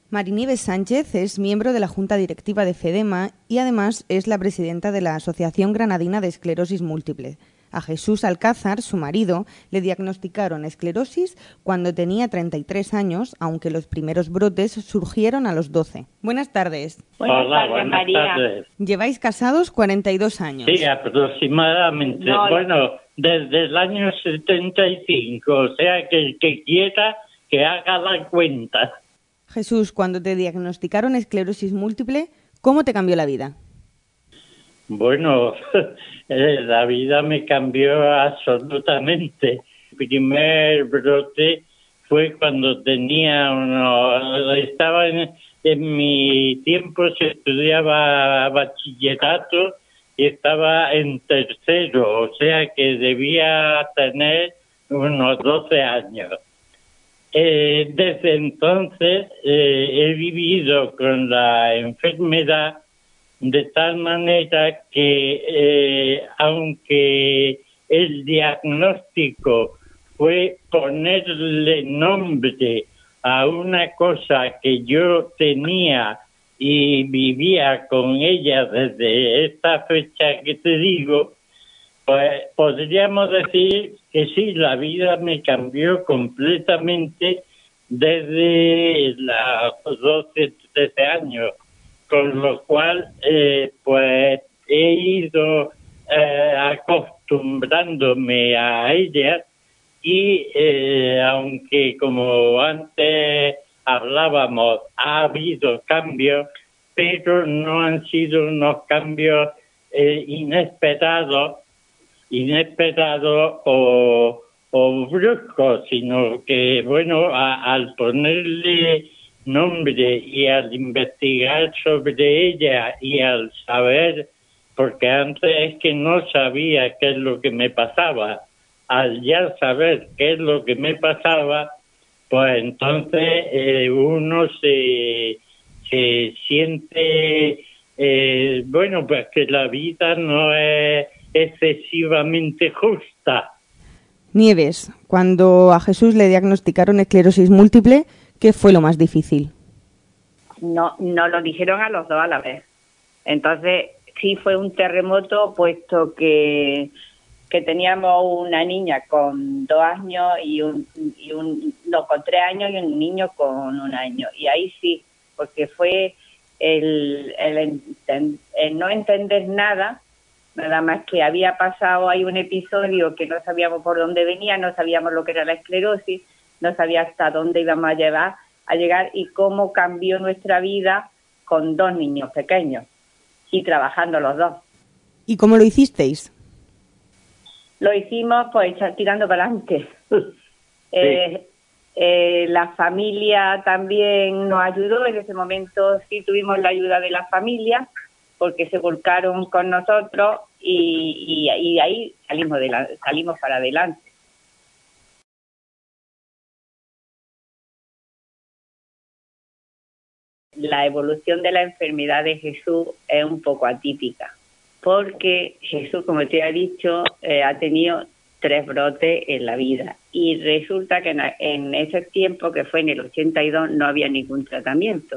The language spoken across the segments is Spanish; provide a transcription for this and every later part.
Marinieves Sánchez es miembro de la Junta Directiva de FEDEMA y además es la presidenta de la Asociación Granadina de Esclerosis Múltiple. A Jesús Alcázar, su marido, le diagnosticaron esclerosis cuando tenía 33 años, aunque los primeros brotes surgieron a los 12. Buenas tardes. Hola, buenas María. tardes. Lleváis casados 42 años. Sí, aproximadamente. No, bueno, desde el año 75, o sea que el que quiera que haga la cuenta. Jesús, cuando te diagnosticaron esclerosis múltiple, ¿cómo te cambió la vida? Bueno, la vida me cambió absolutamente. El primer brote fue cuando estaba en mi tiempo se estudiaba bachillerato y estaba en tercero, o sea que debía tener unos 12 años. Desde entonces he vivido con la enfermedad de tal manera que aunque el diagnóstico fue ponerle nombre a una cosa que yo tenía y vivía con ella desde esta fecha que te digo, pues podríamos decir que sí, la vida me cambió completamente desde los 12, 13 años, con lo cual pues he ido acostumbrándome a ella y aunque como antes hablábamos ha habido cambios, pero no han sido unos cambios inesperados o bruscos, sino que, bueno, al ponerle nombre y al investigar sobre ella y al saber, porque antes es que no sabía qué es lo que me pasaba, al ya saber qué es lo que me pasaba, pues entonces uno se siente, bueno, pues que la vida no es excesivamente justa. Nieves, cuando a Jesús le diagnosticaron esclerosis múltiple, ¿qué fue lo más difícil? No lo dijeron a los dos a la vez. Entonces, sí fue un terremoto, puesto que teníamos una niña con 2 años con 3 años y un niño con 1 año. Y ahí sí, porque fue el no entender nada más que había pasado ahí un episodio que no sabíamos por dónde venía, no sabíamos lo que era la esclerosis, no sabía hasta dónde íbamos a llegar y cómo cambió nuestra vida con 2 niños pequeños y trabajando los dos. ¿Y cómo lo hicisteis? Lo hicimos pues tirando para adelante. Sí. La familia también nos ayudó, en ese momento sí tuvimos la ayuda de la familia, porque se volcaron con nosotros y ahí salimos para adelante. La evolución de la enfermedad de Jesús es un poco atípica, porque Jesús, como te he dicho, ha tenido 3 brotes en la vida y resulta que en ese tiempo, que fue en el 82, no había ningún tratamiento.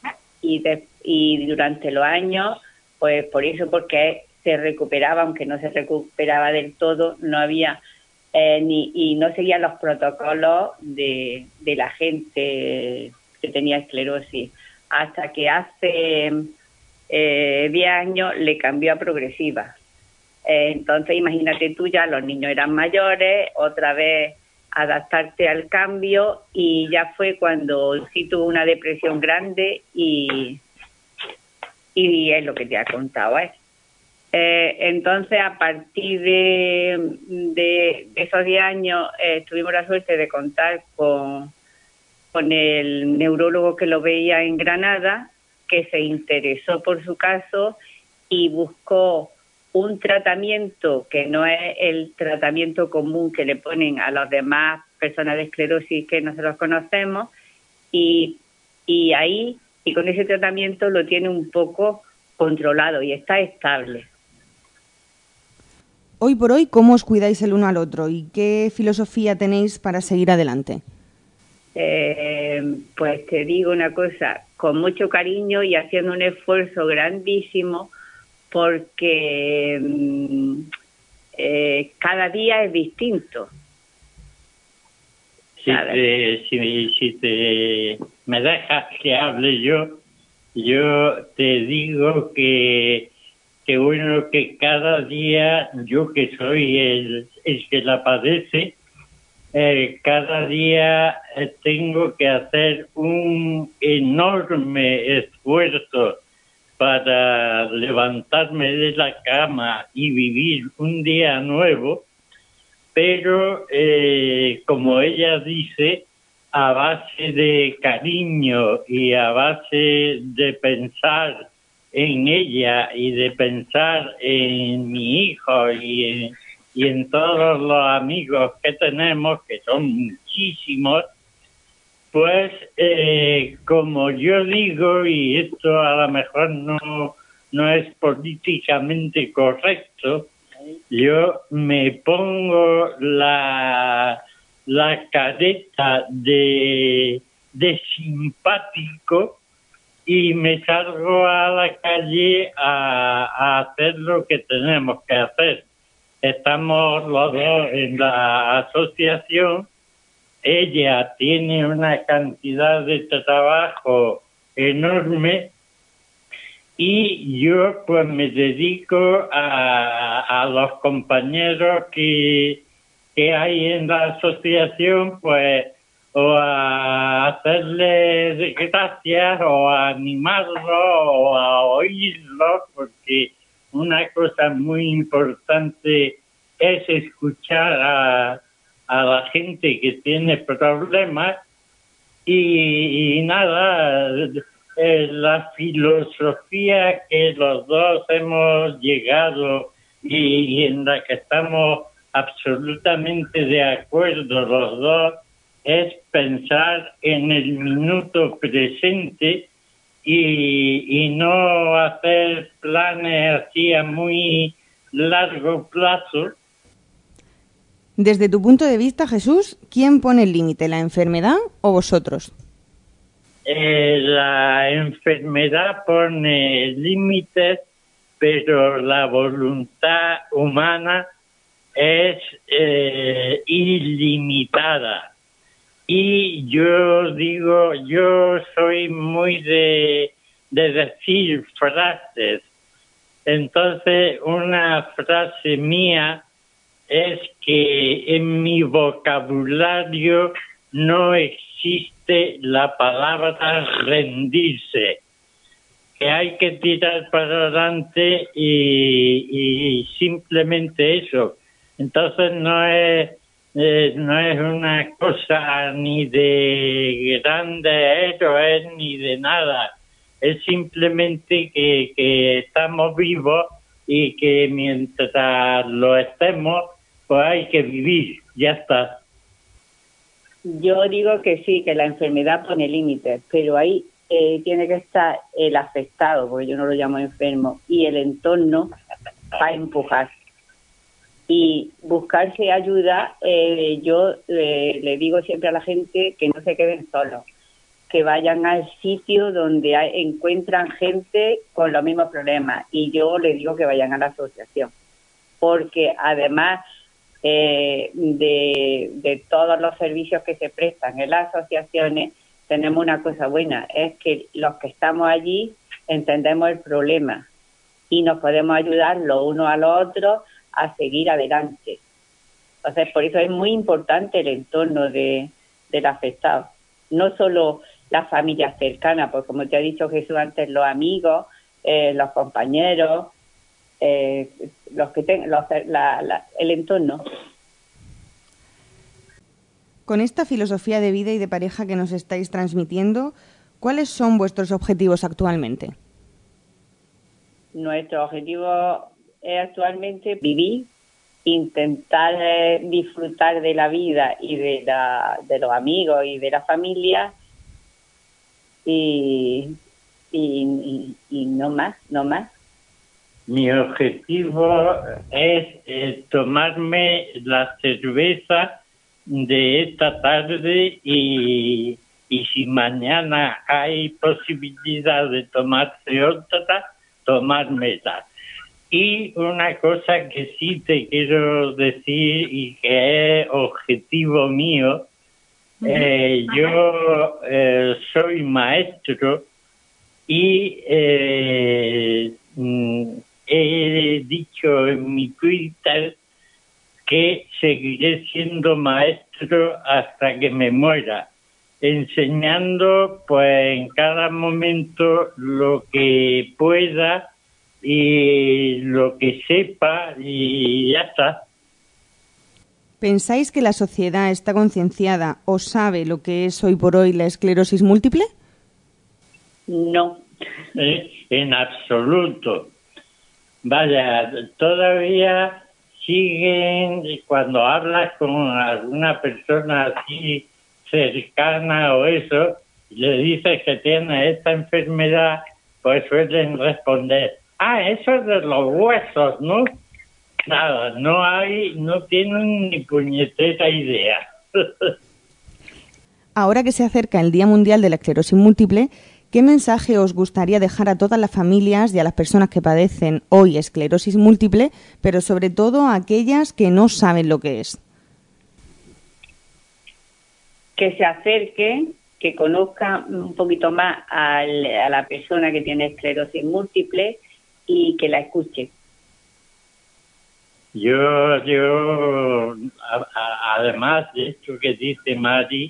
Y durante los años, pues por eso, porque se recuperaba, aunque no se recuperaba del todo, no había y no seguían los protocolos de la gente que tenía esclerosis, hasta que hace 10 años le cambió a progresiva. Entonces imagínate tú, ya los niños eran mayores, otra vez adaptarte al cambio, y ya fue cuando sí tuvo una depresión grande y es lo que te ha contado, entonces a partir de esos 10 años tuvimos la suerte de contar con el neurólogo que lo veía en Granada, que se interesó por su caso y buscó un tratamiento que no es el tratamiento común que le ponen a las demás personas de esclerosis que nosotros conocemos, y con ese tratamiento lo tiene un poco controlado y está estable. Hoy por hoy, ¿cómo os cuidáis el uno al otro y qué filosofía tenéis para seguir adelante? Pues te digo una cosa, con mucho cariño y haciendo un esfuerzo grandísimo porque cada día es distinto. Si me dejas que hable yo te digo que bueno, que cada día, yo que soy el que la padece, cada día tengo que hacer un enorme esfuerzo para levantarme de la cama y vivir un día nuevo, pero como ella dice, a base de cariño y a base de pensar en ella y de pensar en mi hijo y en todos los amigos que tenemos, que son muchísimos, pues como yo digo, y esto a lo mejor no es políticamente correcto, yo me pongo la careta de simpático y me salgo a la calle a hacer lo que tenemos que hacer. Estamos los dos en la asociación. Ella tiene una cantidad de trabajo enorme y yo pues me dedico a los compañeros que hay en la asociación, pues o a hacerles gracias o a animarlos o a oírlos, porque una cosa muy importante es escuchar a la gente que tiene problemas y nada, la filosofía que los dos hemos llegado y en la que estamos absolutamente de acuerdo los dos es pensar en el minuto presente y no hacer planes así a muy largo plazo. Desde tu punto de vista, Jesús, ¿quién pone el límite, la enfermedad o vosotros? La enfermedad pone límites, pero la voluntad humana es ilimitada. Y yo digo, yo soy muy de decir frases. Entonces, una frase mía es que en mi vocabulario no existe la palabra rendirse, que hay que tirar para adelante y simplemente eso. Entonces no es una cosa ni de grandes héroes ni de nada. Es simplemente que estamos vivos y que mientras lo estemos, pues hay que vivir. Ya está. Yo digo que sí, que la enfermedad pone límites, pero ahí tiene que estar el afectado, porque yo no lo llamo enfermo, y el entorno para empujar. Y buscarse ayuda, yo le digo siempre a la gente que no se queden solos, que vayan al sitio donde encuentran gente con los mismos problemas. Y yo les digo que vayan a la asociación, porque además de todos los servicios que se prestan en las asociaciones, tenemos una cosa buena, es que los que estamos allí entendemos el problema y nos podemos ayudar los unos a los otros a seguir adelante. Entonces, por eso es muy importante el entorno del afectado. No solo las familias cercanas, pues como te ha dicho Jesús antes, los amigos, los compañeros, los que el entorno. Con esta filosofía de vida y de pareja que nos estáis transmitiendo, ¿cuáles son vuestros objetivos actualmente? Nuestro objetivo es actualmente vivir, intentar disfrutar de la vida y de los amigos y de la familia y no más. Mi objetivo es tomarme la cerveza de esta tarde y si mañana hay posibilidad de tomarse otra, tomármela. Y una cosa que sí te quiero decir y que es objetivo mío, yo soy maestro y he dicho en mi Twitter que seguiré siendo maestro hasta que me muera, enseñando pues en cada momento lo que pueda y lo que sepa y ya está. ¿Pensáis que la sociedad está concienciada o sabe lo que es hoy por hoy la esclerosis múltiple? No. En absoluto. Vaya, todavía siguen, cuando hablas con alguna persona así cercana o eso, le dices que tiene esta enfermedad, pues suelen responder, eso es de los huesos, ¿no? Nada, no tienen ni puñetera idea. Ahora que se acerca el Día Mundial de la Esclerosis Múltiple, ¿qué mensaje os gustaría dejar a todas las familias y a las personas que padecen hoy esclerosis múltiple, pero sobre todo a aquellas que no saben lo que es? Que se acerquen, que conozcan un poquito más a la persona que tiene esclerosis múltiple y que la escuchen. Yo, además de esto que dice Mari,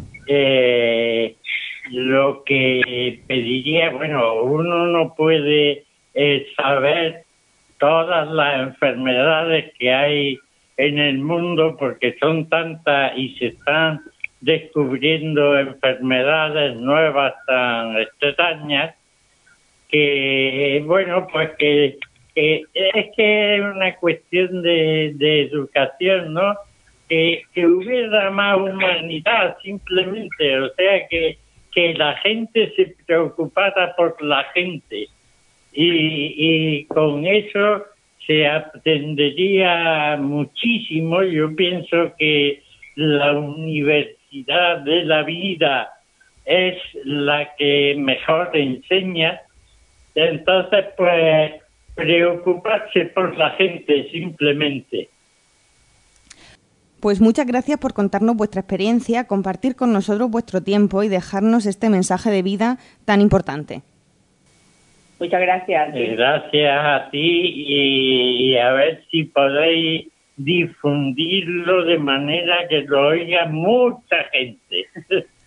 lo que pediría, bueno, uno no puede saber todas las enfermedades que hay en el mundo porque son tantas y se están descubriendo enfermedades nuevas tan extrañas que, bueno, pues que es que es una cuestión de educación, ¿no? Que hubiera más humanidad simplemente, o sea, que la gente se preocupara por la gente y con eso se aprendería muchísimo. Yo pienso que la universidad de la vida es la que mejor enseña, entonces pues preocuparse por la gente simplemente. Pues muchas gracias por contarnos vuestra experiencia, compartir con nosotros vuestro tiempo y dejarnos este mensaje de vida tan importante. Muchas gracias. Gracias a ti y a ver si podéis difundirlo de manera que lo oiga mucha gente.